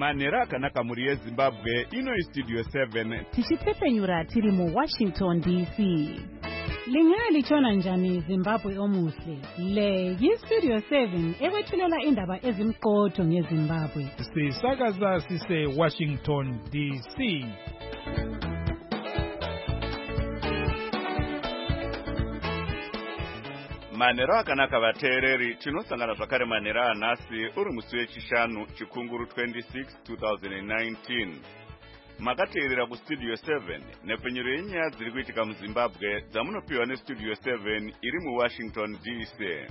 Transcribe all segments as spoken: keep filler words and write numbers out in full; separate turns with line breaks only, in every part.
manhero akanaka mhuri yezimbabwe. Ino istudio seven
tichipfepenyura tiri mu Washington D C. Lingaya lichona njani Zimbabwe omuhle. Le yistudio seven ekwethulela indaba ezimqotho ngeZimbabwe.
Sisakaza sise Washington D C.
manhero akanaka vateereri. Tinosangana zvakare manhero anhasi uri musi wechishanu chikunguru twenty-six twenty nineteen. Makateerera kustudio seven nepfenyuro yenyaya dziri kuitika muZimbabwe dzamunopiwa nestudio seven iri muWashington D C.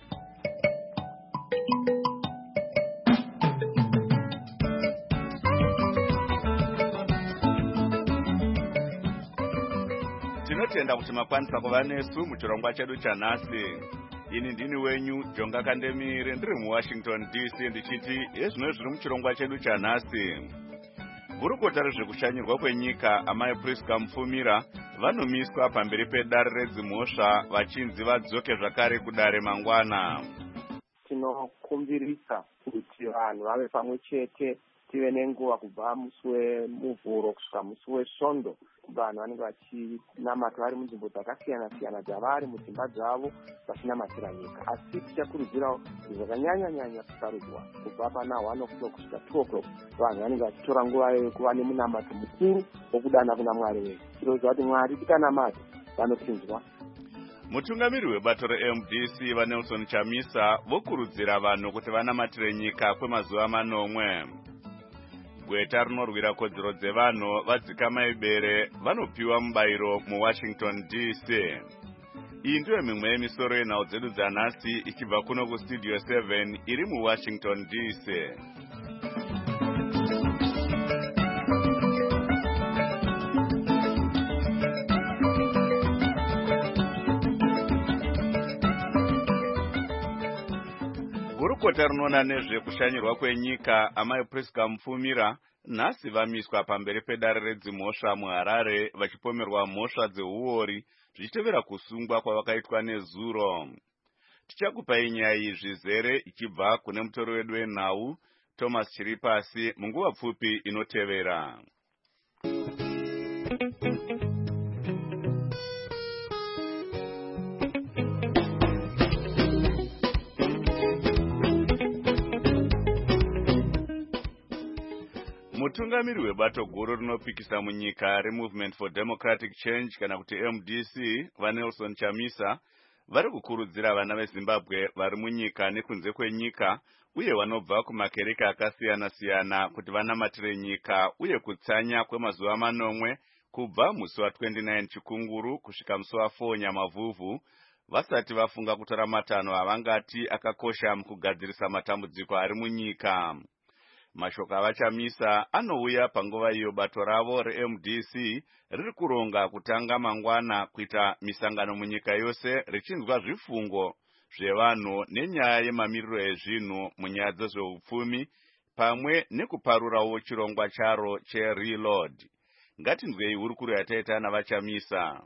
Tinotenda kuti makwanisa kuva nesu muchirongwa chedu chanhasi. Ini ndini wenyu Jonga Kandemire ndiri muWashington D C ndichiti ezvino zviri muchirongwa chedu chanhasi. Gurukota rezvekushanyirwa kwenyika amai Priska Mufumira vanomiswa pamberi pedare redzimhosva vachinzi vadzoke zvakare kudare mangwana.
Tinokumbirisa kuti vanhu vave pamwe chete, tive nenguva kubva musi wemuvhuro kusvika musi wesvondo. Vanhu vanenge vachinamata vari munzvimbo dzakasiyana siyana dzavari mudzimba dzavo vachinamatira nyika. Asi tichakurudzirawo zvakanyanya nyanya kusarudzwa kubva pana one o'clock kusvika two o'clock. Vanhu vanenge vachitora nguva yekuva nemunamato mukuru wokudana kuna Mwari wedu. Tinoziva kuti Mwari tikanamata vanopinzwa.
Mutungamiri webato re-M D C vaNelson Chamisa vokurudzira vanhu kuti vanamatire nyika kwemazuva manomwe. Gweta rinorwira kodzero dzevanhu vadzika maibere vanopiwa mubayiro muWashington D C. Iyi ndiyo mimwe yemisoro yenhau dzedu dzanhasi ichibva kuno kustudio seven iri muWashington D C. Gurukota rinoona nezvekushanyirwa kwenyika amai Priska Mufumira nhasi vamiswa pamberi pedare redzimhosva muHarare vachipomerwa mhosva dzeuori zvichitevera kusungwa kwavakaitwa nezuro. Tichakupai nyaya iyi zvizere ichibva kune mutori wedu wenhau Thomas Chiripasi munguva pfupi inotevera. Mutungamiri webato guru rinopikisa munyika reMovement for Democratic Change kana kuti M D C vaNelson Chamisa vari kukurudzira vana veZimbabwe vari munyika nekunze kwenyika uye vanobva kumakereka akasiyana siyana kuti vanamatire nyika uye kutsanya kwemazuva manomwe kubva musi wa twenty-nine chikunguru kusvika musi wa four nyamavhuvhu vasati vafunga kutora matanho avangati akakosha mukugadzirisa matambudziko ari munyika. Mashoko avaChamisa anouya panguva iyo bato ravo re-M D C riri kuronga kutanga mangwana kuita misangano munyika yose richinzwa zvifungo zvevanhu nenyaya yemamiriro ezvinhu munyaya dzezveupfumi pamwe nekuparurawo chirongwa charo cheReload. Ngatinzwei hurukuro yataita navaChamisa.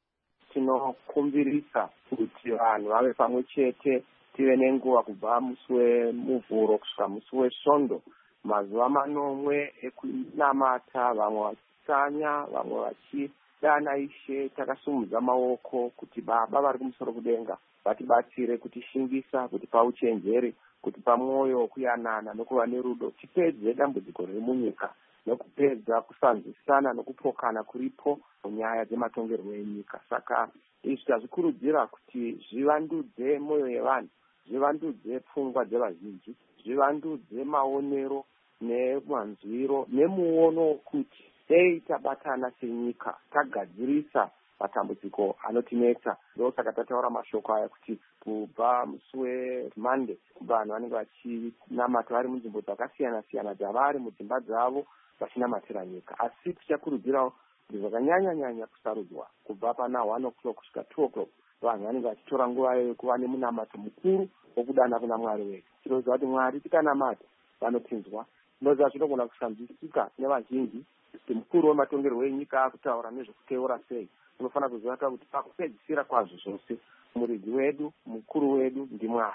Tinokumbirisa kuti vanhu vave pamwe chete, tive nenguva kubva musi wemuvhuro kusvika musi wesvondo. Mazuva manomwe ekunamata, vamwe vachitsanya, vamwe vachidana Ishe takasumudza maoko kuti Baba vari kumusoro kudenga vatibatsire kutishingisa, kutipa uchenjeri, kutipa mwoyo wokuyanana nokuva nerudo, tipedze dambudziko riri munyika nokupedza kusanzwisana nokupokana kuripo munyaya dzematongerwo enyika. Saka izvi tazvikurudzira kuti zvivandudze mwoyo yevanhu, zvivandudze pfungwa dzevazhinji, zvivandudze maonero nemanzwiro nemuono kuti dei tabatana senyika tagadzirisa matambudziko anotinetsa. Ndosaka tataura mashoko aya kuti kubva musi weMonday vanhu vanenge vachinamata vari munzvimbo dzakasiyana siyana dzavari mudzimba dzavo vachinamatira nyika. Asi tichakurudzirawo kuti zvakanyanya nyanya kusarudzwa kubva pana one o'clock kusvika two o'clock. Vanhu vanenge vachitora nguva yekuva nemunamato mukuru wokudana kuna Mwari wedu. Tinoziva kuti Mwari tikanamata vanopinzwa. Tinoziva zvinogona kusanzwisika nevazhinji kuti mukuru wematongerwo enyika akutaura nezvekuteura sei. Unofanira kuziva kuti pakupedzisira kwazvo zvose muridzi wedu, mukuru wedu ndiMwari.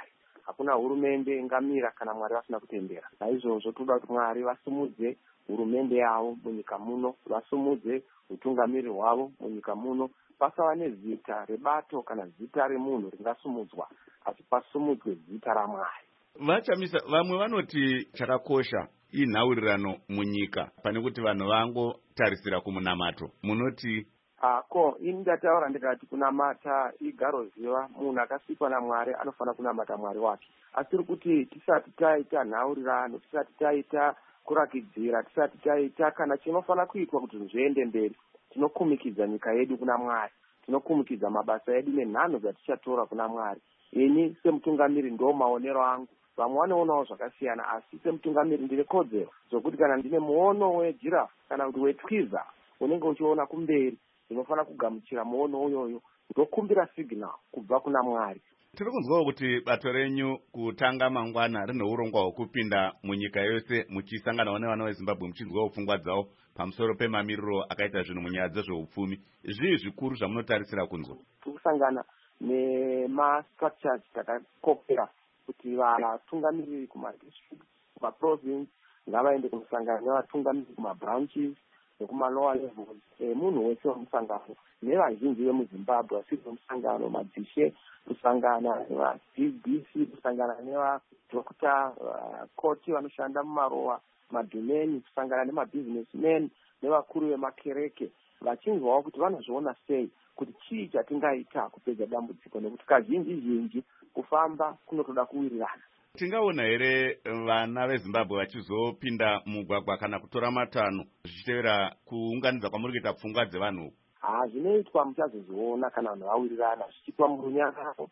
hakuna hurumende ingamira kana Mwari vasina kutendera. Naizvozvo toda kuti Mwari vasumudze hurumende yavo munyika muno, vasumudze utungamiri hwavo munyika muno, pasava nezita rebato kana zita remunhu ringasumudzwa, asi pasumudzwe zita raMwari.
Vachamisa, vamwe vanoti chakakosha inhaurirano munyika pane kuti vanhu vangotarisira kumunamato. Munoti
Ah, ko ini ndataura ndikati kunamata igaro ziva, munhu akasikwa naMwari anofana kunamata Mwari wake. Asi tiri kuti tisati taita nhaurirano, tisati taita kurakidzira, tisati taita kana chinofana kuitwa kuti zviende mberi, tinokumikidza nyika yedu kuna Mwari, tinokumikidza mabasa edu nenhano dzatichatora kuna Mwari. Ini semutungamiri ndo maonero angu, vamwe vanoonawo zvakasiyana, asi semutungamiri ndine kodzero zokuti kana ndine muono wejirafu kana kuti wetwiza unenge uchiona kumberi, ndinofana kugamuchira muono uyoyo ndokumbira signal kubva kuna Mwari.
Tiri kunzwawo kuti bato renyu kutanga mangwana rine urongwa hwekupinda munyika yose muchisanganawo nevana veZimbabwe muchinzwawo pfungwa dzavo pamusoro pemamiriro akaita zvinhu munyaya dzezveupfumi. Zvii zvikuru zvamunotarisira kunzwa?
Tikusangana nemastructures takakopera kuti vatungamiriri kumadistrict, kumaprovince ngavaende kunosangana nevatungamiriri kumabranches nekumalower levels, e, munhu wese wemusangano nevazhinji vemuZimbabwe vasiri vemusangano, madzishe kusangana neva-D B C, kusangana nevadokta, vakoti vanoshanda mumarowa, madhumeni, kusangana nemabusinessmen nevakuru vemakereke, vachinzwawo kuti vanozviona sei kuti chii chatingaita kupedza dambudziko, nekuti kazhinji zhinji kufamba kunotoda kuwirirana.
Tingaona here vana veZimbabwe vachizopinda mugwagwa kana kutora matanho zvichitevera kuunganidza kwamuri kuita pfungwa dzevanhu?
Ah, zvinoitwa muchazozviona kana vanhu vawirirana zvichiitwa murunyararo.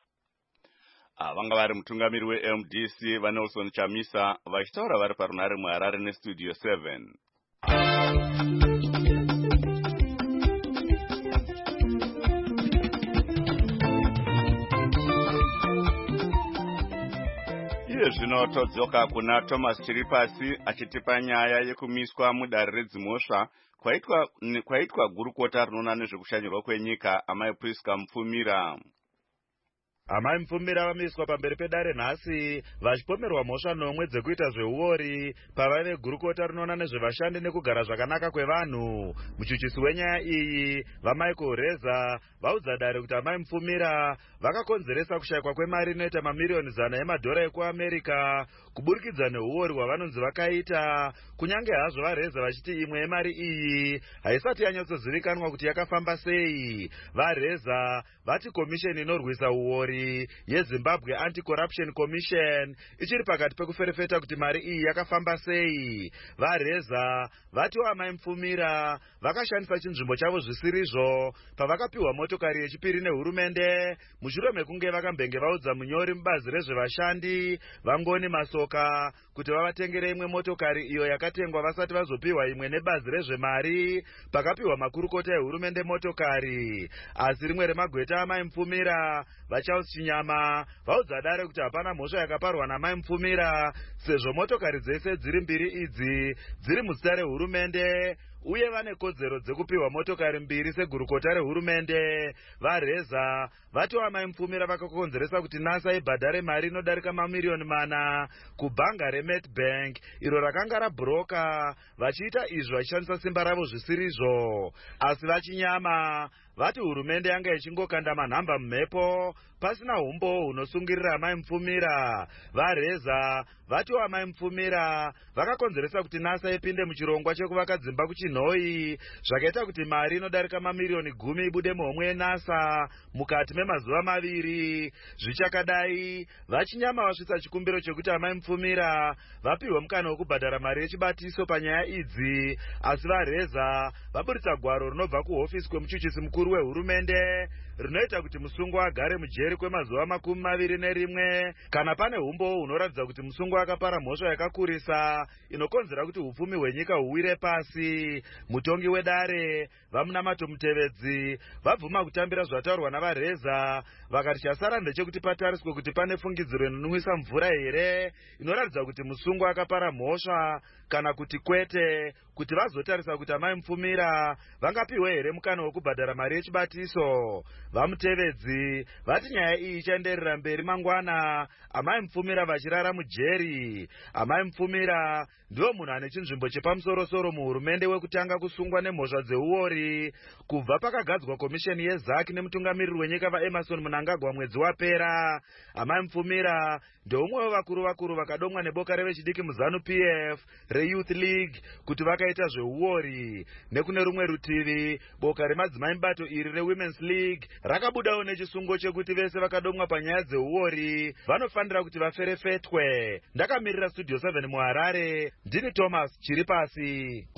Ah, vanga vari mutungamiri we-M D C vaNelson Chamisa vachitaura vari parunare muHarare nestudio seven. Iye zvino todzoka kuna Thomas Chiripasi achitipa nyaya yekumiswa mudare redzimhosva kwaitwa kwaitwa gurukota rinoona nezvekushanyirwa kwenyika Amai Priska Mupfumira.
Amai Mupfumira vamiswa pamberi pedare nhasi vachipomerwa mhosva nomwe dzekuita zveuori pavaive gurukota rinoona nezvevashandi nekugara zvakanaka kwevanhu. Muchuchisi wenyaya iyi vaMichael Reza vaudza dare kuti Amai Mupfumira vakakonzeresa kushayikwa kwemari inoita mamiriyoni zana emadhora ekuAmerica kuburikidza neuori hwavanonzi vakaita, kunyange hazvo vaReza vachiti imwe yemari iyi haisati yanyatsozivikanwa kuti yakafamba sei. VaReza vati komisheni inorwisa uori yeZimbabwe Anti-Corruption Commission ichiri pakati pekuferefeta kuti mari iyi yakafamba sei. VaReza vati Amai Mupfumira vakashandisa chinzvimbo chavo zvisirizvo pavakapiwa motokari yechipiri nehurumende mushure mekunge vakambenge vaudza munyori mubazi rezvevashandi Vangoni Masoka kuti vavatengere imwe motokari iyo yakatengwa vasati vazopiwa imwe nebazi rezvemari pakapiwa makurukota ehurumende motokari. Asi rimwe remagweta Amai Mupfumira vaCharles Chinyama vaudza dare kuti hapana mhosva yakaparwa naMai Mupfumira sezvo motokari dzese dziri mbiri idzi dziri muzita rehurumende uye vane kodzero dzekupiwa motokari mbiri segurukota rehurumende. VaReza vati Amai Mupfumira vakakonzeresa kuti NASA ibhadhare mari inodarika mamiriyoni mana kubhanga reMedbank iro rakanga rabhuroka, vachiita izvo vachishandisa simba ravo zvisirizvo. Asi vaChinyama vati hurumende yanga ichingokanda manhamba mumhepo pasina umbo hunosungirira Amai Mupfumira. VaReza vati Amai Mupfumira vakakonzeresa kuti NASA ipinde muchirongwa chekuvaka dzimba kuChinhoi zvakaita kuti mari inodarika mamiriyoni gumi ibude muhomwe yeNASA mukati memazuva maviri. Zvichakadai vaChinyama vasvitsa chikumbiro chekuti Amai Mupfumira vapiwe mukana wekubhadhara mari yechibatiso panyaya idzi, asi VaReza vaburitsa gwaro rinobva kuhofisi kwemuchuchisi mukuru wehurumende rinoita kuti musungwa agare mujeri kwemazuva makumi maviri nerimwe kana pane umbo hunoratidza kuti musungwa akapara mhosva yakakurisa inokonzera kuti upfumi hwenyika huwire pasi. Mutongi wedare vaMunamato Mutevedzi vabvuma kutambira zvataurwa navaReza vakati chasara ndechekuti patariswe kuti pane fungidziro inonwisa mvura here inoratidza kuti musungwa akapara mhosva kana kuti kwete, kuti vazotarisa kuti Amai Mufumira vangapiwe here mukana wekubhadhara mari yechibatiso. Vamutevedzi vati nyaya iyi ichaenderera mberi mangwana, Amai Mufumira vachirara mujeri. Amai Mufumira ndiwo munhu ane chinzvimbo chepamusoro-soro muhurumende wekutanga kusungwa nemhosva dzeuori kubva pakagadzwa komisheni yeZaki nemutungamiriri wenyika vaEmerson Mnangagwa mwedzi wapera. Amai Mufumira ndeumwe wevakuru vakuru vakadomwa neboka revechidiki muZanu P F reYouth League kuti vakaita zveuori. Nekune rumwe rutivi, boka remadzimai mubato iri reWomen's League rakabudawo nechisungo chekuti vese vakadomwa panyaya dzeuori vanofanira kuti vaferefetwe. Ndakamirira Studio seven muHarare, ndini Thomas Chiripasi.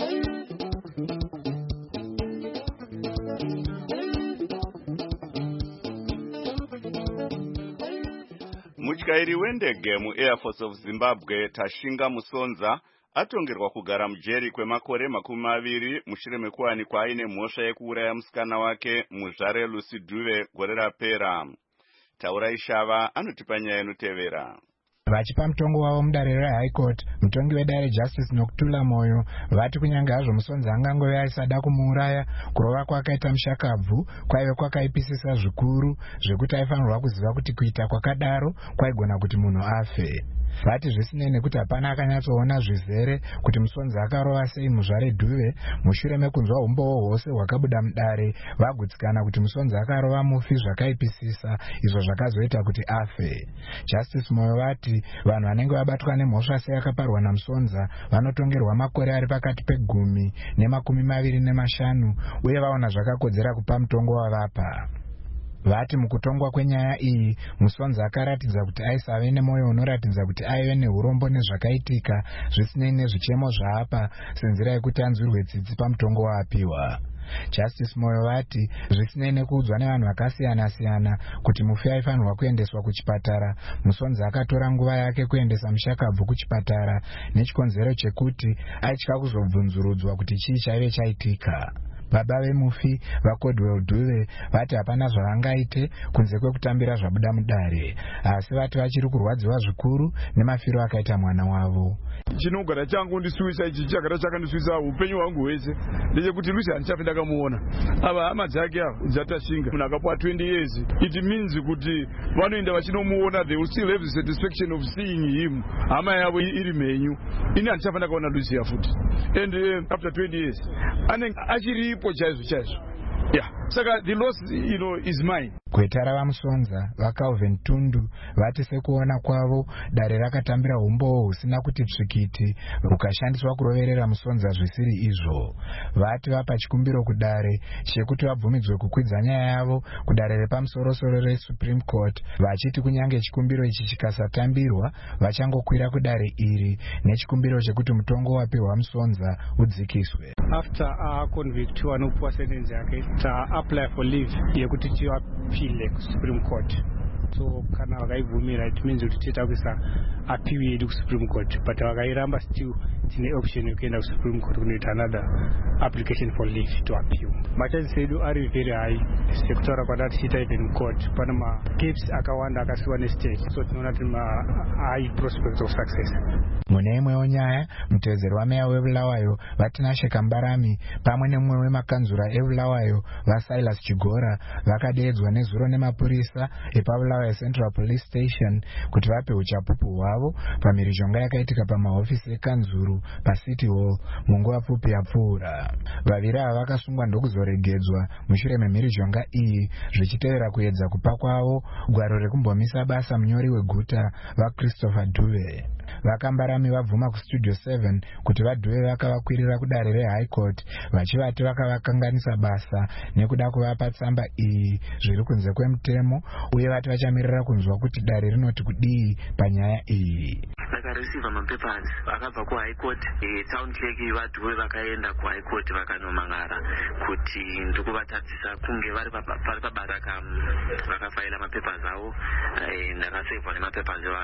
Mutyairi wendege muAir Force of Zimbabwe Tashinga Musonza atongerwa kugara mujeri kwemakore makumi maviri mushure mekuwanikwa aine mhosva yekuuraya musikana wake Muzvare Lucy Dube gore rapera. Taura Ishava anotipa nyaya inotevera.
Vachipa mutongo wavo mudare reHigh Court, mutongi wedare Justice Nokutula Moyo vati kunyange hazvo Musonza angangove aisada kumuuraya, kurova kwakaita mushakabvu kwaive kwakaipisisa zvikuru zvekuti aifanirwa kuziva kuti kuita kwakadaro kwaigona kuti munhu afe. Vati zvisinei nekuti hapana akanyatsoona zvizere kuti Musonza akarova sei Muzvare Dube, mushure mekunzwa umbowo hwose hwakabuda mudare vagutsikana kuti Musonza akarova mufi zvakaipisisa, izvo zvakazoita kuti afe. Justice Moyo vati vanhu vanenge vabatwa nemhosva seyakaparwa naMusonza vanotongerwa makore ari pakati pegumi nemakumi maviri nemashanu uye vaona zvakakodzera kupa mutongo wavapa. Vati mukutongwa kwenyaya iyi Musonza akaratidza kuti aisave nemwoyo unoratidza kuti aive neurombo nezvakaitika zvisinei nezvichemo zvaapa senzira yekuti anzwirwe tsitsi pamutongo waapiwa. Justice Moyo vati zvisinei nekuudzwa nevanhu vakasiyana-siyana kuti mufi aifanirwa kuendeswa kuchipatara, Musonza akatora nguva yake kuendesa mushakabvu kuchipatara nechikonzero chekuti aitya kuzobvunzurudzwa kuti chii chaive chaitika. Baba vemufi vaCodwell Dube vati hapana zvavangaite kunze kwekutambira zvabuda mudare, asi vati vachiri kurwadziwa zvikuru nemafiro akaita mwana wavo.
Chinogara changu ndisuisa ichi chakara chakandisuisa upenyu hwangu hwese ndechekuti Lucy handichafi ndakamuona. Ava hama dzake ava dzatashinga munhu akapwa twenty years. It means kuti vanoenda vachinomuona, they will still have the satisfaction of seeing him. Hama yavo iri mhenyu. Ini handichafi ndakaona Lucy yafuti. And uh, after twenty years anenge achiripo chaizvo chaizvo. Yeah, saka the loss, you know, is mine.
Kwetara vaMusonza vaCalvin Tundu vati sekuona kwavo dare rakatambira umbowo husina kuti tsvikiti hukashandiswa kuroverera Musonza zvisiri izvo. Vati vapa chikumbiro kudare chekuti vabvumidzwe kukwidza nyaya yavo kudare repamusoro-soro reSupreme Court, vachiti kunyange chikumbiro ichi chikasatambirwa vachangokwira kudare iri nechikumbiro chekuti mutongo wapiwa Musonza udzikiswe.
After a convict wanopuwa sentence yake ta apply for leave yekuti chiwa appeal Supreme Court. So kana vakaibvumira it means kuti tiita kuisa appeal yedu kuSupreme Court, but vakairamba still tine option yekuenda kuSupreme Court kunoita another application for leave to appeal. Machances edu ari very high sekutaura kwadati tiita even court pana ma gaps akawanda akasiwa nestate, so tinoona kuti ma high prospects of success.
Mune imwewo nyaya mutevedzeri wameya weBulawayo vatinashe Kambarami pamwe nemumwe wemakanzura eBulawayo vaSilas Chigora vakadeedzwa nezuro nemapurisa epaBulawayo Central Police Station kuti vape uchapupu hwavo pamhirizhonga yakaitika pamahofisi ekanzuru paCity Hall munguva pfupi yapfuura. Vaviri ava vakasungwa ndokuzoregedzwa mushure memhirizhonga iyi zvichitevera kuedza kupa kwavo gwaro rekumbomisa basa munyori weguta vaChristopher Dube. VaKambarami vabvuma kuStudio seven kuti vaDube vakavakwirira kudare reHigh Court vachivati vakavakanganisa basa nekuda kuvapa tsamba iyi zviri kunze kwemutemo uye vati vachamirira kunzwa kuti dare rinoti kudii panyaya iyi.
Vakareceiva mapapers vakabva kuHigh Court, town clerk vaDube vakaenda kuHigh Court vakanomangara kuti ndikuvatadzisa kunge vari pabasa vakafaila mapapers avo, ndakasevhwa nemapapers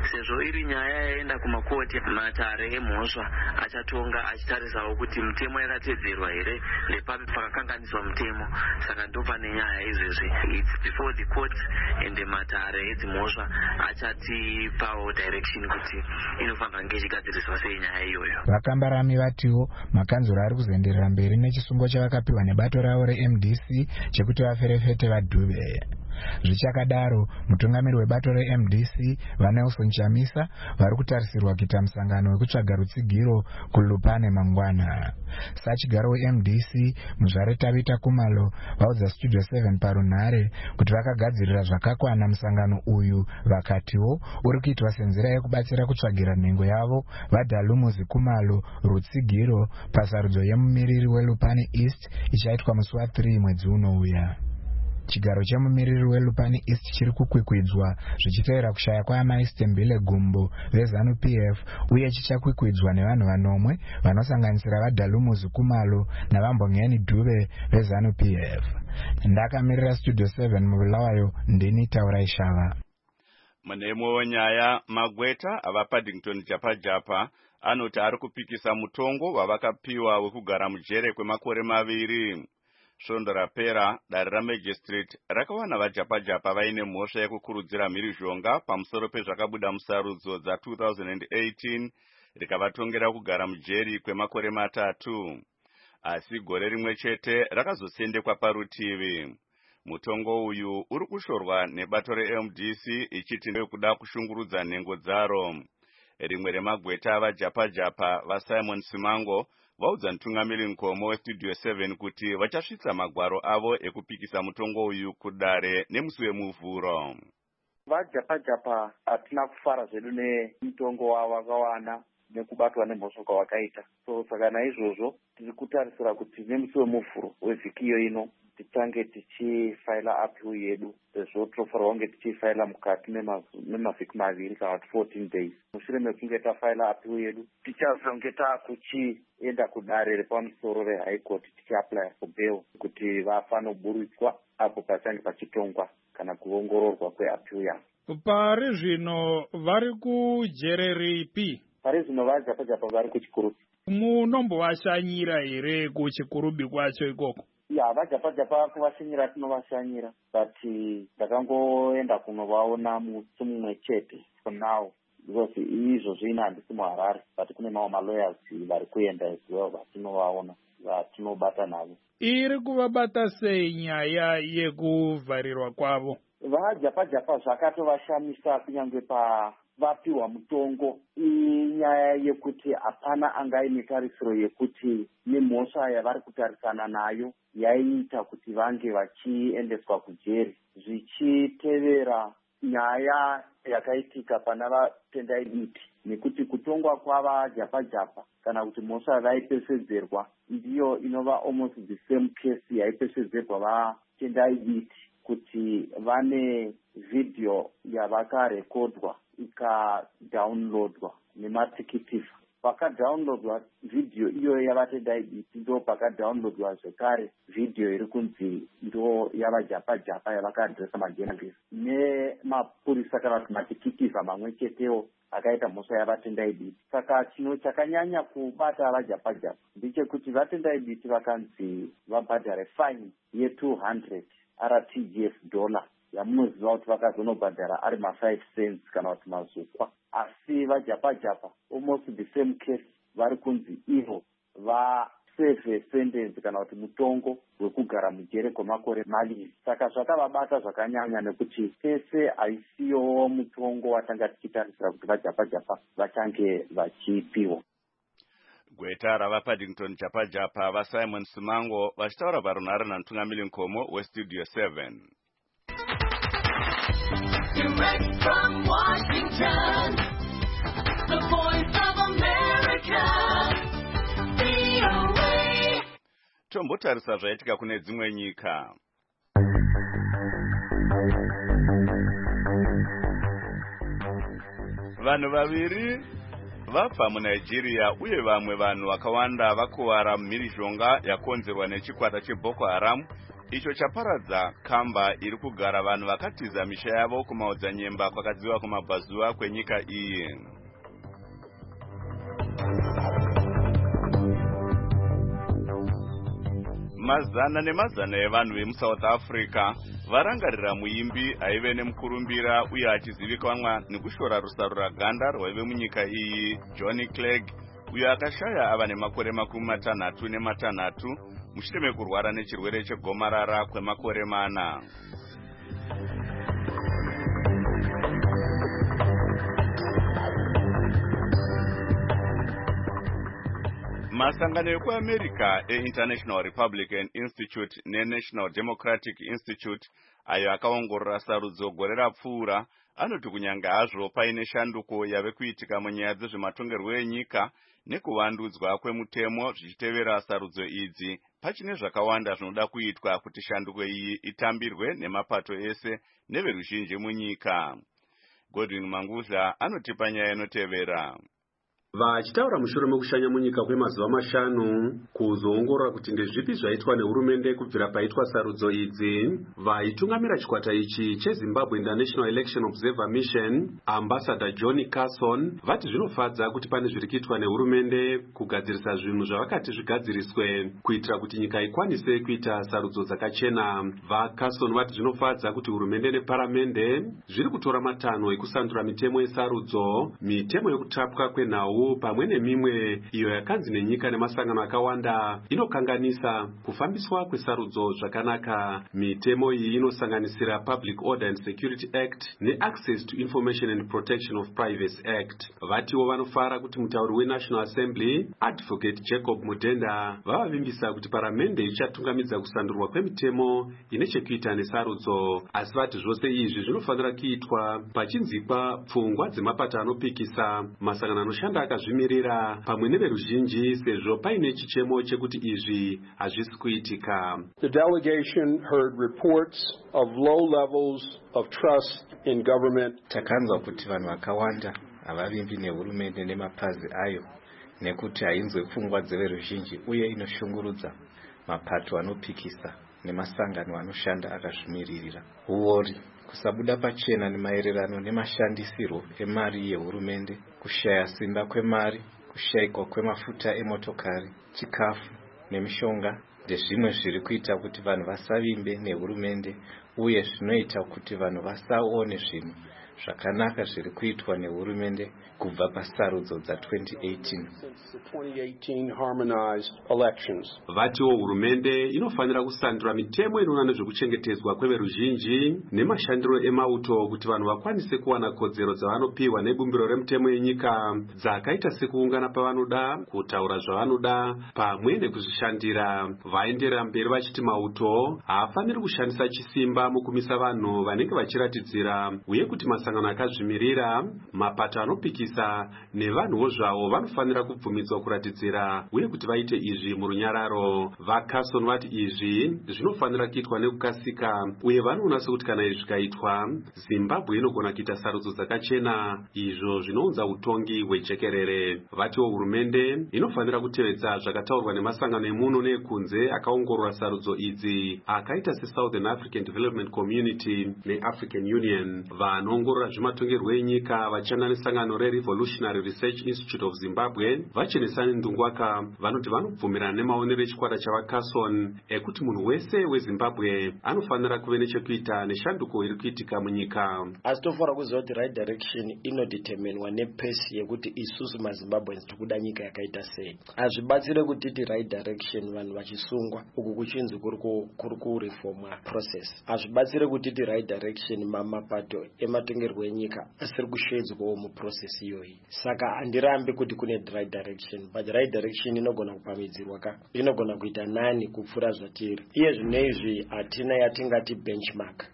sezvo iri nyaya yaenda kumakoti, matare emhosva achatonga achitarisawo kuti mutemo yakatedzerwa here, ndepapi pakakanganiswa mutemo. Saka ndo pane nyaya izvezvi, it's before the court, ende matare edzimhosva achatipawo direction kuti inofanira kunge ichigadziriswa sei nyaya iyoyo.
Vakambarami vatiwo makanzuro ari kuzoenderera mberi nechisungo chavakapiwa nebato ravo re-M D C chekuti vaferefete vaDube. Zvichakadaro, mutungamiri webato re-M D C vaNelson Chamisa vari kutarisirwa kuita musangano wekutsvaga rutsigiro kuLupane mangwana. Sachigaro we-M D C Muzvare Tabita Kumalo vaudza Studio seven parunhare kuti vakagadzirira zvakakwana musangano uyu, vakatiwo uri kuitwa senzira yekubatsira kutsvagira nhengo yavo vaDalumuzi Kumalo rutsigiro pasarudzo yemumiriri weLupane East ichaitwa musi wa three mwedzi unouya. Chigaro chemumiriri weLupane East chiri kukwikwidzwa zvichitevera kushaya kwaamaistembile Gumbo veZanu P F uye chichakwikwidzwa nevanhu vanomwe vanosanganisira vaDalumuzi Kumalo navambongeni Dube veZanu P F. Ndakamirira Studio seven mubulawayo ndini Taurai Shava.
Mune wenyaya Magweta ava Paddington Japa Japa anoti ari kupikisa mutongo wavakapiwa wekugara mujere kwemakore maviri. Svondo rapera dare raMagistrate rakawana vaJapa Japa vaine mhosva yekukurudzira mhirizhonga pamusoro pezvakabuda musarudzo dza two thousand eighteen rikavatongera kugara mujeri kwemakore matatu. Asi gore rimwe chete rakazosendekwa parutivi. Mutongo uyu uri kushorwa nebato re-M D C ichiti ndekuda kushungurudza nhengo dzaro. Rimwe remagweta vaJapa Japa vaSimon Simango vaudza mutungamiri Nkomo weStudio seven kuti vachasvitsa magwaro avo ekupikisa mutongo uyu kudare nemusi wemuvhuro.
VaJapa Japa hatina kufara zvedu nemutongo wavo wakawana nekubatwa nemhosva kwavakaita. So saka naizvozvo tiri kutarisira kuti nemusi wemuvhuro wevhiki iyo ino tichange tichifaila appeal yedu, sezvo tinofanirwa kunge tichifaila mukati memavhiki maviri kana kuti fourteen days. Mushure mekunge tafaila appeal yedu tichazonge takuchienda kudare repamusoro reHigh Court tichiapply for bail kuti vafanoburitswa apo pachange pachitongwa kana kuongororwa kweappeal yavo.
Pari zvino vari kujere ripi?
Pari zvino vaJapa Japa vari kuchikurubi.
Munombovashanyira here kuchikurubi kwacho ikoko?
Ya, vaJapa Japa kuvashanyira tinovashanyira, but ndakangoenda kunovaona musi mumwe chete for now, because izvo zvino handisi muHarare, but kune mamwe malawyers vari kuenda as well vatinovaona vatinobata navo.
Iri kuvabata sei nyaya yekuvharirwa kwavo?
VaJapa Japa zvakatovashamisa kunyange pa vapiwa mutongo inyaya yekuti hapana angaine tarisiro yekuti nemhosva yavari kutarisana nayo yaiita kuti vange vachiendeswa kujeri, zvichitevera nyaya yakaitika pana vatendai diti, nekuti kutongwa kwavaJapa Japa kana kuti mhosva vaipesedzerwa ndiyo inova almost the same case yaipesedzerwa vatendai diti, kuti vane video yavakarekodwa ikadownloadwa nematikitifa. Pakadownloadwa video iyo yavatendai diti ndo pakadownloadwa zvekare video iri kunzi ndo yavaJapa Japa yavakaadresa majournalist nemapurisa kana kuti matikitifa mamwe chetewo akaita mhosva yavatendai diti. Saka chino chakanyanya kubata vaJapa Japa ndechekuti vatendai diti vakanzi vabhadhare fine ye two hundred R T G S dollar yamunoziva kuti vakazonobhadhara ari ma-five cents kana kuti mazukwa. Asi vaJapa Japa almost the same case vari kunzi ivo vaseve sentence kana kuti mutongo wekugara mujere kwemakore maviri. Saka zvakavabata zvakanyanya nekuti pese haisiyowo mutongo watanga tichitarisira kuti vaJapa Japa vachange vachipiwa.
Gweta rava Paddington Japa Japa vaSimon Simango vachitaura parunhare namutungamiri Nkomo weStudio seven.
Direct from Washington, the voice of America, V O A.
Tombotarisa zvaitika kune dzimwe nyika. Vanhu vaviri vafa muNigeria uye vamwe vanhu vakawanda vakuwara mhirizhonga yakonzerwa nechikwata cheBoko Haram icho chaparadza kamba iri kugara vanhu vakatiza misha yavo kumaodzanyemba kwakadziva kumabvazuva kwenyika iyi. Mazana nemazana evanhu vemuSouth Africa varangarira muimbi aive nemukurumbira uye achizivikanwa nekushora rusarura ganda rwaive munyika iyi Johnny Clegg, uyo akashaya ava nemakore makumi matanhatu nematanhatu mushure mekurwara nechirwere chegomarara kwemakore mana. Masangano ekuAmerica e-International Republican Institute ne-National Democratic Institute ayo akaongorora sarudzo gore rapfuura anoti kunyanga hazvo paine shanduko yave kuitika munyaya dzezvematongerwo enyika nekuvandudzwa kwemutemo zvichitevera sarudzo idzi, pachine zvakawanda zvinoda kuitwa kuti shanduko iyi itambirwe nemapato ese neveruzhinji munyika. Godwin Mangudla anotipa nyaya inotevera.
Vachitaura mushure mekushanya munyika kwemazuva mashanu kuzoongorora kuti ndezvipi zvaitwa nehurumende kubvira paitwa sarudzo idzi, vaitungamira chikwata ichi cheZimbabwe International Election Observer Mission, Ambassador Johnny Carson, vati zvinofadza kuti pane zviri kuitwa nehurumende kugadzirisa zvinhu zvavakati zvigadziriswe kuitira kuti nyika ikwanise kuita sarudzo dzakachena. VaCarson vati zvinofadza kuti hurumende neparamende zviri kutora matanho ekusandura mitemo yesarudzo, mitemo yekutapwa kwenhau pamwe nemimwe iyo yakanzi nenyika nemasangano akawanda inokanganisa kufambiswa kwesarudzo zvakanaka. Mitemo iyi inosanganisira Public Order and Security Act neAccess to Information and Protection of Privacy Act. Vatiwo vanofara kuti mutauri weNational Assembly Advocate Jacob Mudenda vavavimbisa kuti paramende ichatungamidza kusandurwa kwemitemo ine chekuita nesarudzo, asi vati zvose izvi zvinofanira kuitwa pachinzikwa pfungwa dzemapato anopikisa, masangano anoshanda akazvimirira pamwe neveruzhinji sezvo paine chichemo chekuti izvi hazvisi kuitika.
The delegation heard reports of low levels of trust in government.
Takanzwa kuti vanhu vakawanda havavimbi nehurumende nemapazi ayo nekuti hainzwe pfungwa dzeveruzhinji uye inoshungurudza mapato anopikisa nemasangano anoshanda akazvimiririra. Uori, kusabuda pachena nemaererano nemashandisirwo emari yehurumende, kushaya simba kwemari, kushayikwa kwemafuta emotokari, chikafu nemishonga ndezvimwe zviri kuita kuti vanhu vasavimbe nehurumende uye zvinoita kuti vanhu vasaone zvinhu zvakanaka zviri kuitwa nehurumende kubva pasarudzo dza twenty eighteen.
twenty eighteen harmonized elections.
Vatiwo hurumende inofanira kusandura mitemo inoona nezvekuchengetedzwa kweveruzhinji nemashandiro emauto kuti vanhu vakwanise kuwana kodzero dzavanopiwa nebumbiro remutemo yenyika dzakaita sekuungana pavanoda, kutaura zvavanoda pamwe nekuzvishandira. Vaenderera mberi vachiti mauto haafaniri kushandisa chisimba mukumisa vanhu vanenge vachiratidzira uye kuti masangano akazvimirira, mapato anopikisa nevanhuwo zvavo vanofanira kubvumidzwa kuratidzira uye kuti vaite izvi murunyararo. VaCarson vati izvi zvinofanira kuitwa nekukasika uye vanoona sekuti kana izvi zvikaitwa, Zimbabwe inogona kuita sarudzo dzakachena, izvo zvinounza utongi hwejekerere. Vatiwo hurumende inofanira kutevedza zvakataurwa nemasangano emuno neekunze akaongorora sarudzo idzi akaita seSouthern African Development Community neAfrican Union. Vanoongorora zvematongerwo enyika vachanda nesangano reRevolutionary Research Institute of Zimbabwe vachenesani ndungwaka vanoti vanobvumirana nemaonero echikwata chavaCarson ekuti munhu wese weZimbabwe anofanira kuve nechekuita neshanduko iri kuitika munyika.
Asi tofanira kuziva kuti right direction inodeterminwa nepesi yekuti isusu maZimbabweans tikuda nyika yakaita sei. Hazvibatsire kutiti right direction vanhu vachisungwa uku kuchinzi kuri kureformwa process. Hazvibatsire kutiti right direction mamapato ematongerwo enyika asiri kushedzwawo muprocess iyoyi. Saka handirambi kuti kune right direction, but right direction inogona kupamidzirwa ka, inogona kuita nani kupfuura zvatiri. Iye zvino izvi hatina yatingati benchmark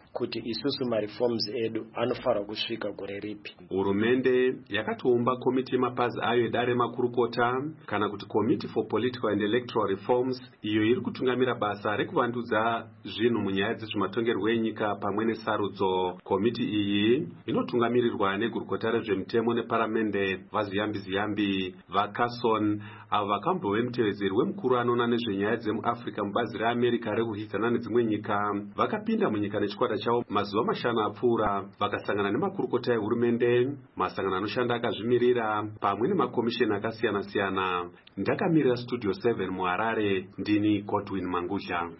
kuti isusu mareforms edu anofanira kusvika gore ripi.
Hurumende yakatoumba komiti yemapazi ayo edare makurukota kana kuti Committee for Political and Electoral Reforms, iyo iri kutungamira basa rekuvandudza zvinhu munyaya dzezvematongerwo enyika pamwe nesarudzo. Komiti iyi inotungamirirwa negurukota rezvemutemo neparamende vaZiyambi Ziyambi vaCarson, avo vakambove mutevedzeri wemukuru anoona nezvenyaya dzemuAfrica mubazi reAmerica rekuhidzana nedzimwe nyika. Vakapinda munyika nechikwata chavo mazuva mashanu apfuura, vakasangana nemakurukota ehurumende, masangano anoshanda akazvimirira pamwe nemakomisheni akasiyana siyana. Ndakamirira Studio seven muHarare, ndini Godwin Mangusha.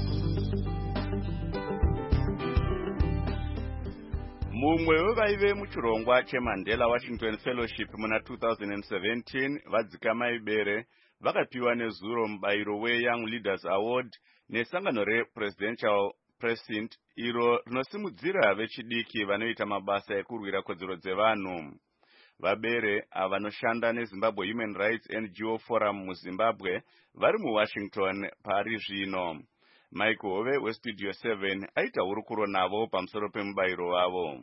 Mumwe wevaive muchirongwa cheMandela Washington Fellowship muna two thousand seventeen vadzikama ibere vakapiwa nezuro mubayiro weYoung Leaders Award nesangano rePresidential Precinct iro rinosimudzira vechidiki vanoita mabasa ekurwira kodzero dzevanhu. Vabere avanoshanda neZimbabwe Human Rights N G O Forum muZimbabwe vari muWashington pari zvino. Michael Hove weStudio seven aita hurukuro navo pamusoro pemubayiro wavo.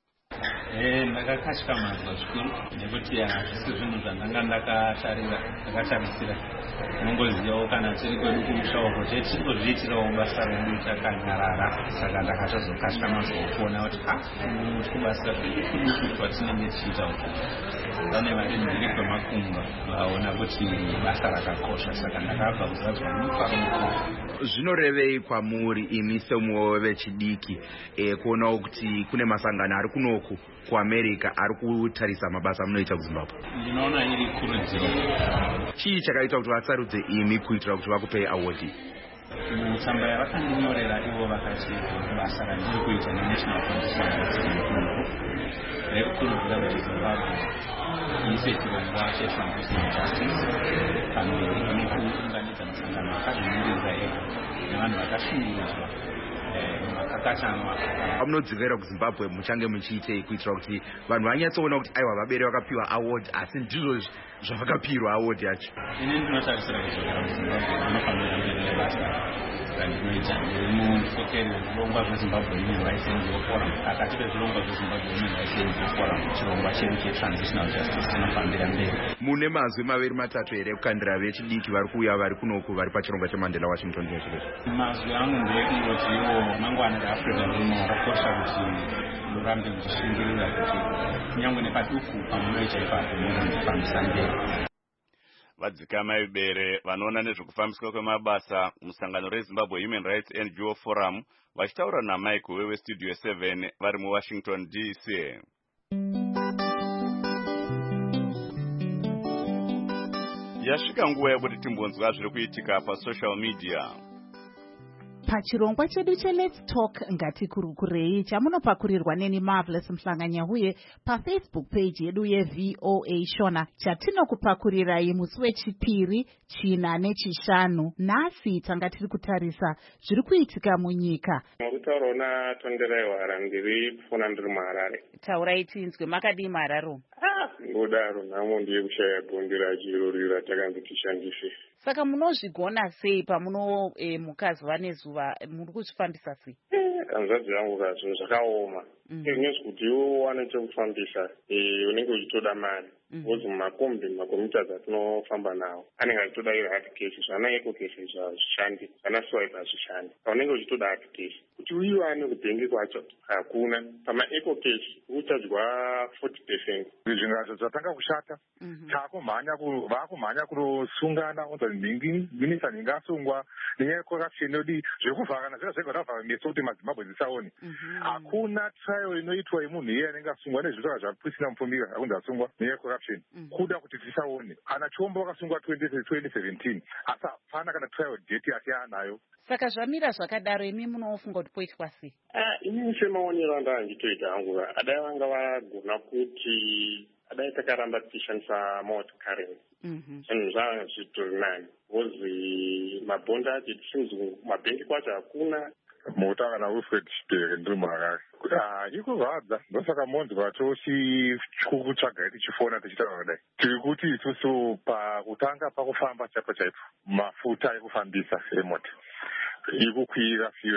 Eh, ndakakashika mazwa zvikuru nekuti hazvisi zvinhu zvandanga ndakatarira ndakatarisira. Unongozivawo kana tiri kwedu kumusha uko tichingozviitirawo basa redu takanyarara, saka ndakatozokashika mazwa kuona kuti ah kubasa kuduku kwatinenge tichiita uko vane vari mhiri kwemakumba vaona kuti basa rakakosha, saka ndakabva kuzadzwa nomufaro mukuru.
Zvinorevei kwamuri imi semumwe vechidiki e, kuonawo kuti kune masangano ari kunoku kuAmerica ari kutarisa mabasa munoita kuZimbabwe?
Ndinoona iri kurudziro.
Chii chakaita kuti vasarudze imi kuitira kuti vakupei award?
Mutsamba yavakandinyorera ivo vakati basa randiri kuita neNational Foundation rekukurudzira kuti Zimbabwe iise chirongwa chetransitional justice pamberi nekuunganidza masangano akazvimiririra ega nevanhu vakashungurudzwa makakatanwa.
Munodzivira kuZimbabwe muchange muchiitei kuitira kuti vanhu vanyatsoona kuti aiwa vabere vakapiwa award asi ndizvo zvavakapirwa award yacho?
Ini ndinotarisira kudzokera kuZimbabwe vanofanira kuita basa randinoita ndiri mufokeri wezvirongwa zveZimbabwe Human Rights N G O Forum. Pakati pezvirongwa zveZimbabwe Human Rights N G O Forum chirongwa chedu chetransitional justice chinofambira mberi.
Mune mazwi maviri matatu here ekukandira vechidiki vari kuuya vari kunoku vari pachirongwa cheMandela Washington Fellowship?
Mazwi angu ndeekungoti iwo mangwana reAfrica rino rakosha kuti murambe muchishingirira kuti kunyange nepaduku pamunoita ipapo munofambisa mberi.
Vadzikama ibere vanoona nezvekufambiswa kwemabasa musangano reZimbabwe Human Rights N G O Forum vachitaura naMichael wewe Studio seven vari muWashington D C. Yasvika nguva yekuti timbonzwa zviri kuitika pasocial media.
Pachirongwa chedu cheLet's Talk ngatikurukurei chamunopakurirwa neni Marvelous Mhlanganya uye paFacebook page yedu yeV O A Shona chatinokupakurirai musi wechipiri, china nechishanu. Nhasi tanga tiri kutarisa zviri kuitika munyika.
Muritauro naTonderai Wara ndiri kufona ndiri muHarare.
Taurai tinzwe, makadii muHarare?
Ngodaro nhamo ndiye kushaya bondera chirorira takanzi tishandise.
Saka munozvigona sei pamuno e, mukazva nezuva muri kuzvifambisa sei?
Hanzvadzi yangu kazvinhu zvakaoma. Inonzi kuti uwane chekufambisa unenge uchitoda mari. Ngozi mumakombi makomita dzatinofamba nawo anenge achitoda iro hard case, zvana eco case zvazvishandi, zvana swipe hazvishandi. Paunenge uchitoda hard case kuti uyiwane kubengi kwacho hakuna. Pamaeco case uchadya forty percent.
Zvinhu zvatanga kushata takumhanya vakumhanya kunosungana unza nhingi minisa nhingi asungwa nenyaya yecorruption yodi zvekuvhakana zvega zvega zvavhaka meso kuti maZimbabwe dzisaone. Hakuna trial inoitwa imunhu iye anenge asungwa nezvitoro zvaprisina mupfumbira akunzi asungwa nenyaya yecorruption kuda kuti tisaone. Ana Chombo wakasungwa twenty seventeen asi hapana kana trial date yake anayo.
Saka zvamira zvakadaro imi munofunga kuti poitwa sei?
Ah, inini semaonero anda nditoita hangu adai vanga vagona kuti adai takaramba tichishandisa motikari. Zvinhu zvanga zvitori nani kozi mabhondi acho tisinzi mabhengi kwacho hakuna.
Mutaura naWilfred Chibere ndiri muHarare. Ikurwadza ndosaka monzwa tochikutsvagai tichifona tichitaura kudai. Tiri kuti isusu pakutanga pakufamba chaipo chaipo mafuta ekufambisa emota ikukwira fuel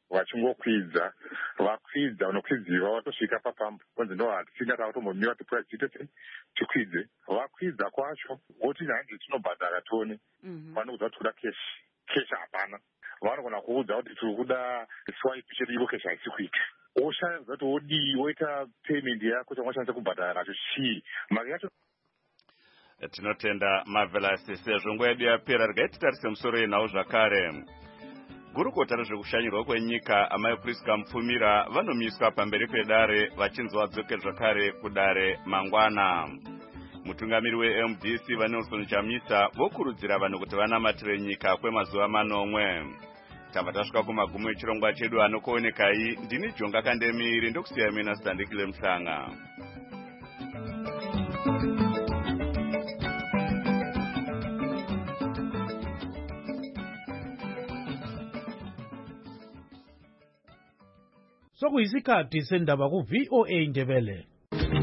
vachingokwidza vakwidza vanokwidziwa vatosvika papambo kwanzi ndo hatisina tavatombomiwa tipuraitite tikwidze vakwidza kwacho voti hanzi tinobhadhara toni vanoudza kuti kuda keshi keshi hapana vanogona kuudza kuti tiri kuda swipe chete iko keshi haisi kuita oshaya kuti wodii woita payment yako chamashandisa kubhadhara nacho chii mari yacho.
Tinotenda Marvelous sezvo nguva yedu yapera. Regai titarise musoro yenhau zvakare. Gurukota rezvekushanyirwa kwenyika amai Priska Mupfumira vanomiswa pamberi pedare vachinzi vadzoke zvakare kudare mangwana. Mutungamiri we-M D C vaNelson Chamisa vokurudzira vanhu kuti vanamatire nyika kwemazuva manomwe. Tabva tasvika kumagumo echirongwa chedu anokuonekai. Ndini Jonga Kandemiri ndokusiya mina Sitandikile Mhlanga.
Sokuyisikhathi sendaba ku V O A Ndebele.